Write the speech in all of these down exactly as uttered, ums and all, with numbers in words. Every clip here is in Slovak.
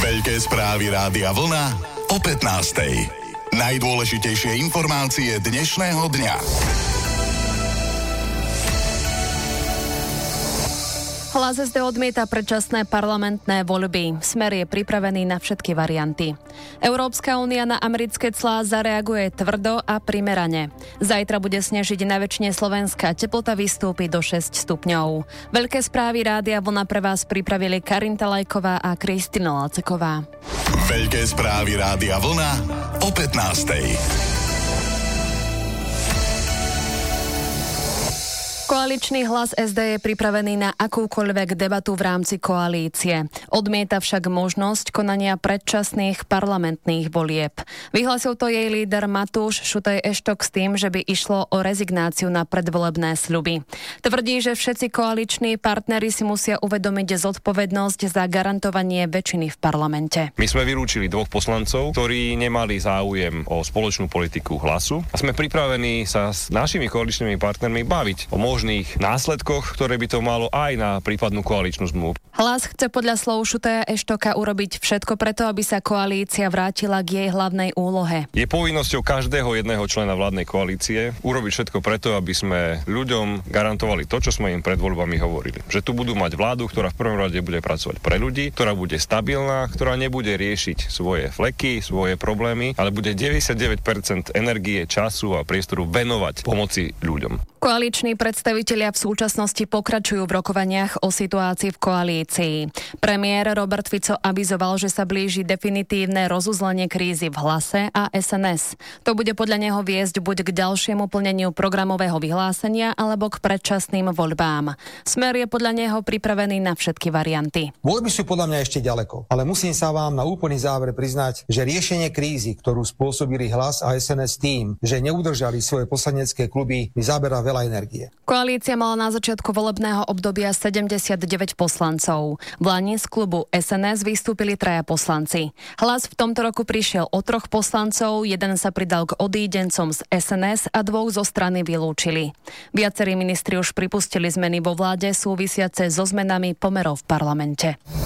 Veľké správy Rádia Vlna o pätnástej. Najdôležitejšie informácie dnešného dňa. Hlas es dé odmieta predčasné parlamentné voľby. Smer je pripravený na všetky varianty. Európska únia na americké clá zareaguje tvrdo a primerane. Zajtra bude snežiť na väčšine Slovenska. Teplota vystúpi do šesť stupňov. Veľké správy Rádia Vlna pre vás pripravili Karinta Lajková a Kristina Laceková. Veľké správy Rádia Vlna o pätnástej. Koaličný hlas es dé je pripravený na akúkoľvek debatu v rámci koalície. Odmieta však možnosť konania predčasných parlamentných volieb. Vyhlásil to jej líder Matúš Šutaj Eštok s tým, že by išlo o rezignáciu na predvolebné sľuby. Tvrdí, že všetci koaliční partneri si musia uvedomiť zodpovednosť za garantovanie väčšiny v parlamente. My sme vylúčili dvoch poslancov, ktorí nemali záujem o spoločnú politiku Hlasu a sme pripravení sa s našimi koaličnými partnermi baviť o možnosti následkoch, ktoré by to malo aj na prípadnú koaličnú zmluvu. Hlas chce podľa slov Šutaja Eštoka urobiť všetko preto, aby sa koalícia vrátila k jej hlavnej úlohe. Je povinnosťou každého jedného člena vládnej koalície urobiť všetko preto, aby sme ľuďom garantovali to, čo sme im pred voľbami hovorili. Že tu budú mať vládu, ktorá v prvom rade bude pracovať pre ľudí, ktorá bude stabilná, ktorá nebude riešiť svoje fleky, svoje problémy, ale bude deväťdesiatdeväť percent energie, času a priestoru venovať pomoci ľuďom. Koaliční predstavitelia v súčasnosti pokračujú v rokovaniach o situácii v koalícii. Premiér Robert Fico avizoval, že sa blíži definitívne rozuzlenie krízy v Hlase a es en es. To bude podľa neho viesť buď k ďalšiemu plneniu programového vyhlásenia alebo k predčasným voľbám. Smer je podľa neho pripravený na všetky varianty. Voľby sú podľa mňa ešte ďaleko, ale musím sa vám na úplný záver priznať, že riešenie krízy, ktorú spôsobili Hlas a es en es tým, že neudržali svoje poslanecké kluby, mi zaberá veľa energie. Koalícia mala na začiatku volebného obdobia sedemdesiatdeväť poslancov. V lani z klubu es en es vystúpili traja poslanci. Hlas v tomto roku prišiel o troch poslancov, jeden sa pridal k odídencom z es en es a dvoch zo strany vylúčili. Viacerí ministri už pripustili zmeny vo vláde súvisiace so zmenami pomerov v parlamente.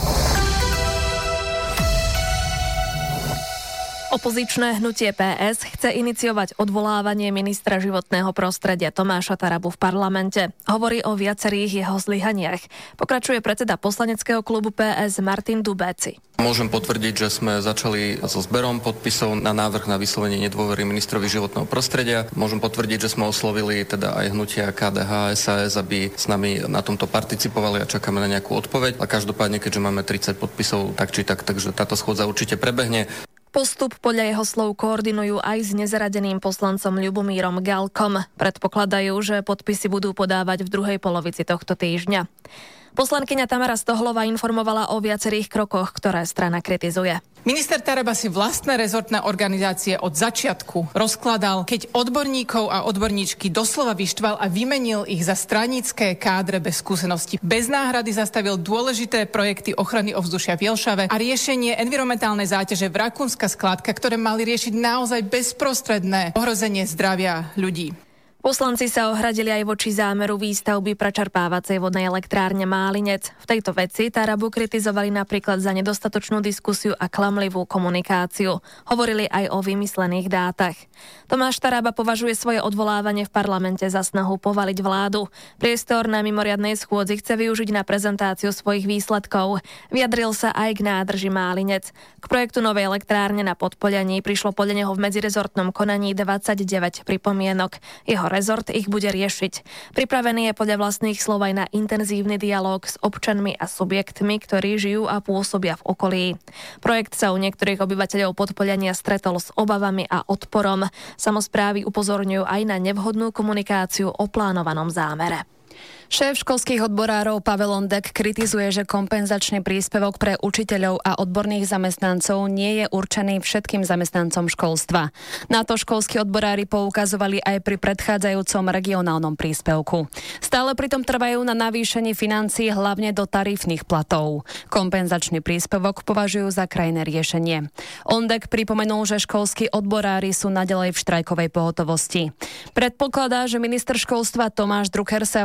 Opozičné hnutie pé es chce iniciovať odvolávanie ministra životného prostredia Tomáša Tarabu v parlamente. Hovorí o viacerých jeho zlyhaniach. Pokračuje predseda poslaneckého klubu pé es Martin Dubéci. Môžem potvrdiť, že sme začali so zberom podpisov na návrh na vyslovenie nedôvery ministrovi životného prostredia. Môžem potvrdiť, že sme oslovili teda aj hnutia ká dé há, es a es, aby s nami na tomto participovali a čakáme na nejakú odpoveď. A každopádne, keďže máme tridsať podpisov, tak či tak, takže táto schôdza určite prebehne. Postup podľa jeho slov koordinujú aj s nezaradeným poslancom Ľubomírom Galkom. Predpokladajú, že podpisy budú podávať v druhej polovici tohto týždňa. Poslankyňa Tamara Stohlová informovala o viacerých krokoch, ktoré strana kritizuje. Minister Taraba si vlastné rezortné organizácie od začiatku rozkladal, keď odborníkov a odborníčky doslova vyštval a vymenil ich za stranické kádre bez skúsenosti. Bez náhrady zastavil dôležité projekty ochrany ovzdušia v Jelšave a riešenie environmentálnej záťaže v Rakúnska skládka, ktoré mali riešiť naozaj bezprostredné ohrozenie zdravia ľudí. Poslanci sa ohradili aj voči zámeru výstavby prečerpávacej vodnej elektrárne Málinec. V tejto veci Tarabu kritizovali napríklad za nedostatočnú diskusiu a klamlivú komunikáciu. Hovorili aj o vymyslených dátach. Tomáš Taraba považuje svoje odvolávanie v parlamente za snahu povaliť vládu. Priestor na mimoriadnej schôdzi chce využiť na prezentáciu svojich výsledkov. Vyjadril sa aj k nádrži Málinec. K projektu novej elektrárne na Podpolianí prišlo podľa neho v medzirezortnom konaní dvadsaťdeväť pripomienok. Jeho rezort ich bude riešiť. Pripravený je podľa vlastných slov aj na intenzívny dialóg s občanmi a subjektmi, ktorí žijú a pôsobia v okolí. Projekt sa u niektorých obyvateľov Podpoliania stretol s obavami a odporom. Samosprávy upozorňujú aj na nevhodnú komunikáciu o plánovanom zámere. Šéf školských odborárov Pavel Ondek kritizuje, že kompenzačný príspevok pre učiteľov a odborných zamestnancov nie je určený všetkým zamestnancom školstva. Na to školskí odborári poukazovali aj pri predchádzajúcom regionálnom príspevku. Stále pritom trvajú na navýšení financií hlavne do tarifných platov. Kompenzačný príspevok považujú za krajné riešenie. Ondek pripomenul, že školskí odborári sú naďalej v štrajkovej pohotovosti. Predpokladá, že minister školstva Tomáš Drucker sa v najbližšej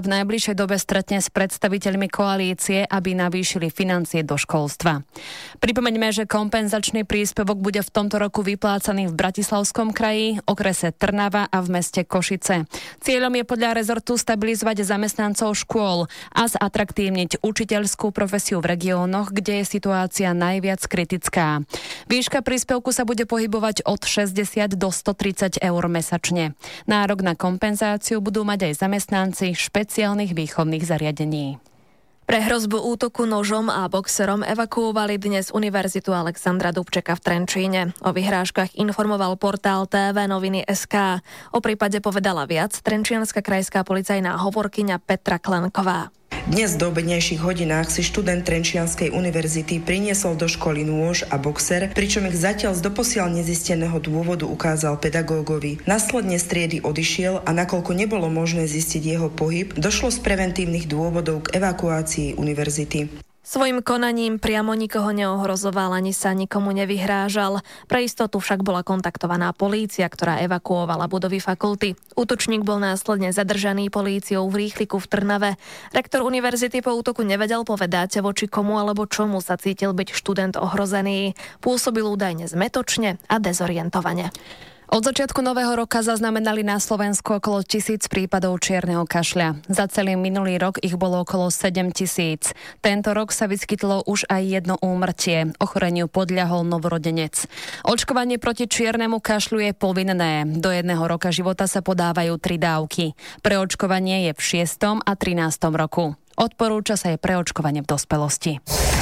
najbližšej dobe stretne s predstaviteľmi koalície, aby navýšili financie do školstva. Pripomeňme, že kompenzačný príspevok bude v tomto roku vyplácaný v Bratislavskom kraji, okrese Trnava a v meste Košice. Cieľom je podľa rezortu stabilizovať zamestnancov škôl a zatraktívniť učiteľskú profesiu v regiónoch, kde je situácia najviac kritická. Výška príspevku sa bude pohybovať od šesťdesiat do stotridsať eur mesačne. Nárok na kompenzáciu budú mať aj zamestnanci špeciálnych výchovných zariadení. Pre hrozbu útoku nožom a boxerom evakuovali dnes Univerzitu Alexandra Dubčeka v Trenčíne. O vyhrážkach informoval portál té vé noviny bodka es ká. O prípade povedala viac trenčianska krajská policajná hovorkyňa Petra Klenková. Dnes v obednejších hodinách si študent Trenčianskej univerzity priniesol do školy nôž a boxer, pričom ich zatiaľ z doposiaľ nezisteného dôvodu ukázal pedagógovi. Následne z triedy odišiel a nakoľko nebolo možné zistiť jeho pohyb, došlo z preventívnych dôvodov k evakuácii univerzity. Svojim konaním priamo nikoho neohrozoval ani sa nikomu nevyhrážal. Pre istotu však bola kontaktovaná polícia, ktorá evakuovala budovy fakulty. Útočník bol následne zadržaný políciou v Rýchliku v Trnave. Rektor univerzity po útoku nevedel povedať, voči komu alebo čomu sa cítil byť študent ohrozený. Pôsobil údajne zmätočne a dezorientovane. Od začiatku nového roka zaznamenali na Slovensku okolo tisíc prípadov čierneho kašľa. Za celý minulý rok ich bolo okolo sedem tisíc. Tento rok sa vyskytlo už aj jedno úmrtie. Ochoreniu podľahol novorodenec. Očkovanie proti čiernemu kašľu je povinné. Do jedného roka života sa podávajú tri dávky. Preočkovanie je v šiestom a trinástom roku. Odporúča sa aj preočkovanie v dospelosti.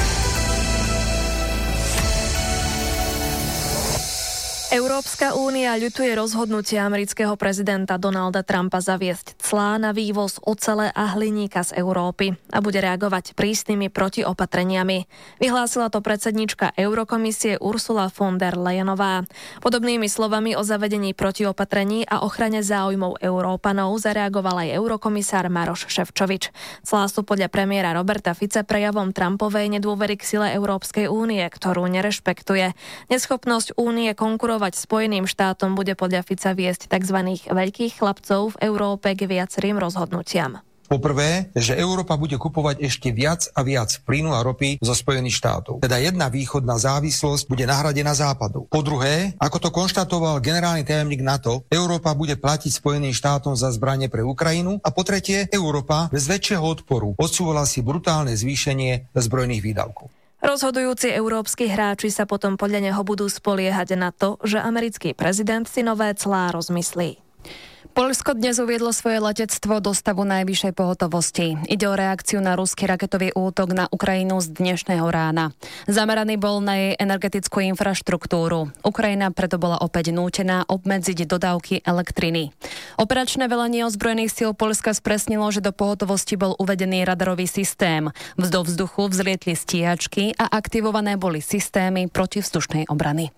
Európska únia ľutuje rozhodnutie amerického prezidenta Donalda Trumpa zaviesť clá na vývoz ocele a hliníka z Európy a bude reagovať prísnymi protiopatreniami. Vyhlásila to predsedníčka Eurokomisie Ursula von der Leyenová. Podobnými slovami o zavedení protiopatrení a ochrane záujmov Európanov zareagoval aj eurokomisár Maroš Šefčovič. Clá sú podľa premiéra Roberta Fica prejavom Trumpovej nedôvery k sile Európskej únie, ktorú nerešpektuje. Neschopnosť únie konkurovať Spojeným štátom bude podľa Fica viesť tzv. Veľkých chlapcov v Európe k viacerým rozhodnutiam. Poprvé, že Európa bude kupovať ešte viac a viac plynu a ropy zo Spojených štátov. Teda jedna východná závislosť bude nahradená západu. Po druhé, ako to konštatoval generálny tajomník NATO, Európa bude platiť Spojeným štátom za zbranie pre Ukrajinu. A po tretie, Európa bez väčšieho odporu odsúvala si brutálne zvýšenie zbrojných výdavkov. Rozhodujúci európski hráči sa potom podľa neho budú spoliehať na to, že americký prezident si nové clá rozmyslí. Poľsko dnes uviedlo svoje letectvo do stavu najvyššej pohotovosti. Ide o reakciu na ruský raketový útok na Ukrajinu z dnešného rána. Zameraný bol na jej energetickú infraštruktúru. Ukrajina preto bola opäť nútená obmedziť dodávky elektriny. Operačné velenie ozbrojených síl Poľska spresnilo, že do pohotovosti bol uvedený radarový systém. Do vzduchu vzlietli stíhačky a aktivované boli systémy protivzdušnej obrany.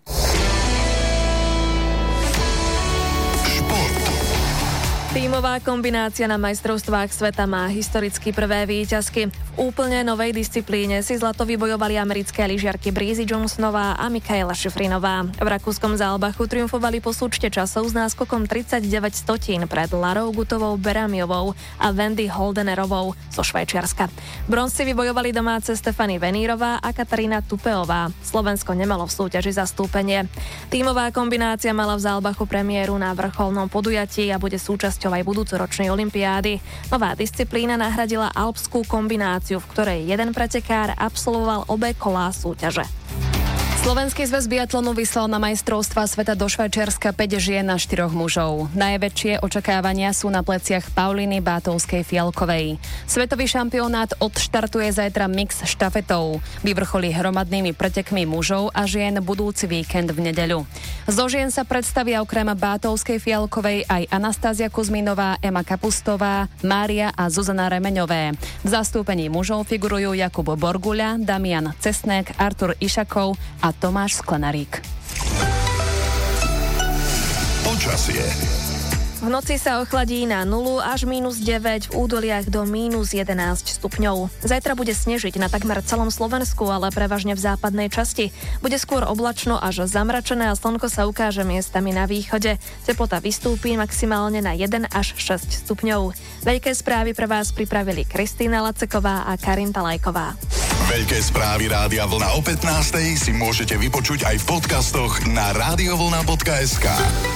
Tímová kombinácia na majstrovstvách sveta má historicky prvé víťazky. V úplne novej disciplíne si zlato vybojovali americké lyžiarky Breezy Johnsonová a Mikaela Šifrinová. V rakúskom Zálbachu triumfovali po súčte časov s náskokom tridsaťdeväť stotín pred Larou Gutovou Beramiovou a Wendy Holdenerovou zo Švajčiarska. Bronz si vybojovali domáce Stefany Venírová a Katarína Tupeová. Slovensko nemalo v súťaži zastúpenie. Tímová kombinácia mala v Zálbachu premiéru na vrcholnom podujatí a bude súčasťou aj budúcoročnej olympiády. Nová disciplína nahradila alpskú kombináciu, v ktorej jeden pretekár absolvoval obe kolá súťaže. Slovenský zväz biatlonu vyslal na majstrovstvá sveta do Švajčiarska päť žien a štyroch mužov. Najväčšie očakávania sú na pleciach Paulíny Bátovskej Fialkovej. Svetový šampionát odštartuje zajtra mix štafetou. Vyvrcholí hromadnými pretekmi mužov a žien budúci víkend v nedeľu. Zo žien sa predstavia okrem Bátovskej Fialkovej aj Anastázia Kuzminová, Ema Kapustová, Mária a Zuzana Remeňové. V zastúpení mužov figurujú Jakub Borguľa, Damian Cesnek, Artur Išakov a Tomáš Sklenarík. Počasie. V noci sa ochladí na nulu až mínus deväť, v údoliach do mínus jedenásť stupňov. Zajtra bude snežiť na takmer celom Slovensku, ale prevažne v západnej časti. Bude skôr oblačno až zamračené a slnko sa ukáže miestami na východe. Teplota vystúpi maximálne na jeden až šesť stupňov. Veľké správy pre vás pripravili Kristýna Laceková a Karinta Lajková. Veľké správy Rádia Vlna o pätnástej si môžete vypočuť aj v podcastoch na radiovlna bodka es ká.